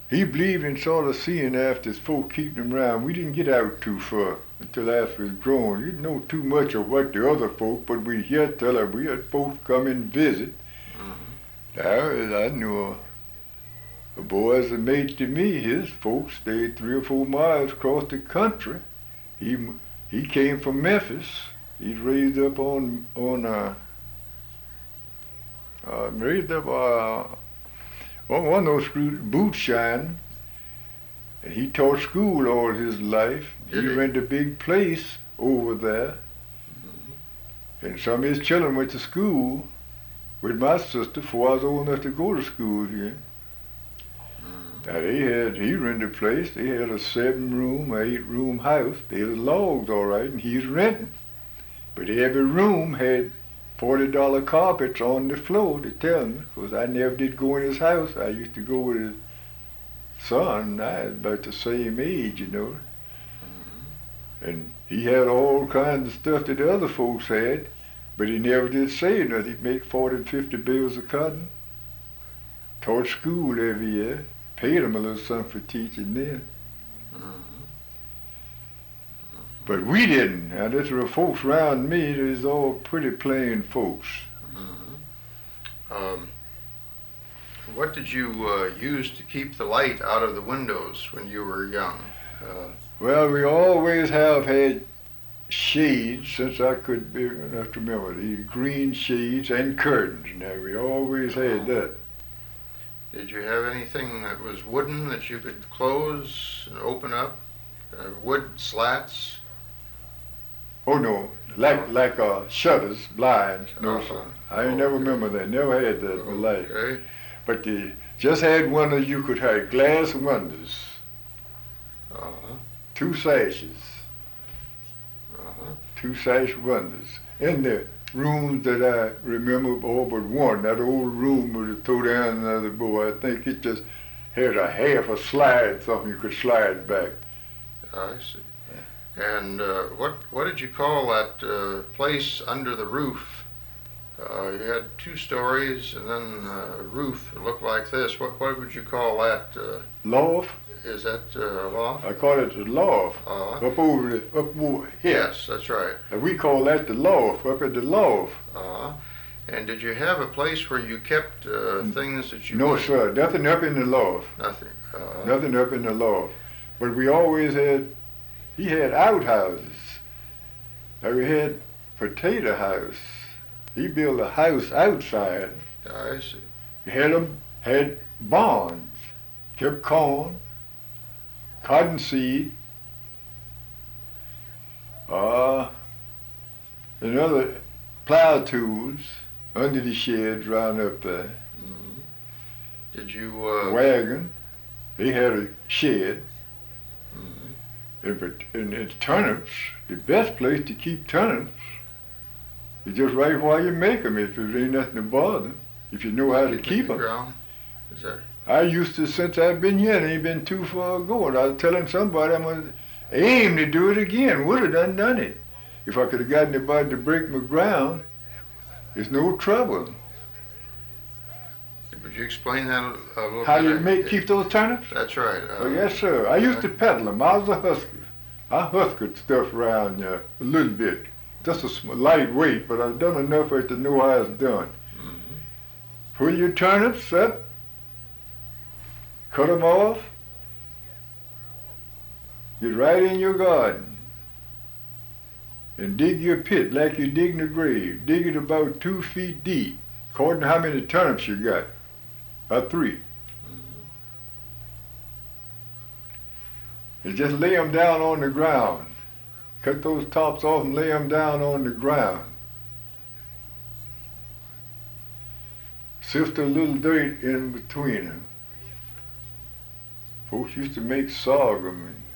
he believed in sort of seeing after his folk keeping him around. We didn't get out too far until after he was grown. We didn't know too much of what the other folk, but we heard tell her we had folks come and visit. I knew a boy as a mate to me. His folks stayed 3 or 4 miles across the country. He came from Memphis. He's raised up on one of those boot shine. And he taught school all his life. He rented a big place over there. And some of his children went to school with my sister before I was old enough to go to school here. Now he rented a place. They had a 7-room or 8-room house. They had logs all right, and he's renting. But every room had $40 carpets on the floor, to tell me, because I never did go in his house. I used to go with his son. I was about the same age, you know. And he had all kinds of stuff that the other folks had, but he never did say nothing. He'd make 40 and 50 bales of cotton. Taught school every year. Paid him a little something for teaching then. But we didn't. Now, this were folks around me. They was all pretty plain folks. What did you use to keep the light out of the windows when you were young? Well, we always have had shades since I could be enough to remember. These green shades and curtains. Now, we always had that. Did you have anything that was wooden that you could close and open up? Wood slats? Oh no, like shutters, blinds. No, sir. I ain't never remember that. Never had that in my life. Okay. But they just had one that you could have glass windows. 2 sashes. 2 sash windows. In the rooms that I remember, all but one, that old room with the toe down another boy, I think it just had a half a slide, something you could slide back. I see. And what did you call that place under the roof? You had 2 stories and then a roof that looked like this. What would you call that? Loft? Is that loft? I call it the loft. Up over here. Yes, that's right. And we call that the loft, up at the loft. And did you have a place where you kept things that you... No, sir. Nothing up in the loft. Nothing. Nothing up in the loft. But we always had... He had outhouses. Now we had potato house. He built a house outside. I see. He had barns. Kept corn, cotton seed, and other plow tools under the sheds round up there. Did you... Wagon. They had a shed. And it's turnips. The best place to keep turnips is just right while you make them, if there ain't nothing to bother them, if you know how to keep them. Is that... I used to, since I've been here, it ain't been too far going. I was telling somebody I'm going to aim to do it again. Would have done it. If I could have gotten anybody to break my ground, it's no trouble. Would you explain that a little How bit? you keep those turnips? That's right. Oh, yes, sir. I used to peddle them. I was a husker. I huskered stuff around here a little bit. Just a lightweight, but I've done enough for it to know how it's done. Pull your turnips up, cut them off, get right in your garden, and dig your pit like you're digging a grave. Dig it about 2 feet deep, according to how many turnips you got. About 3. And just lay them down on the ground. Cut those tops off and lay them down on the ground. Sift a little dirt in between them. Folks used to make sorghum and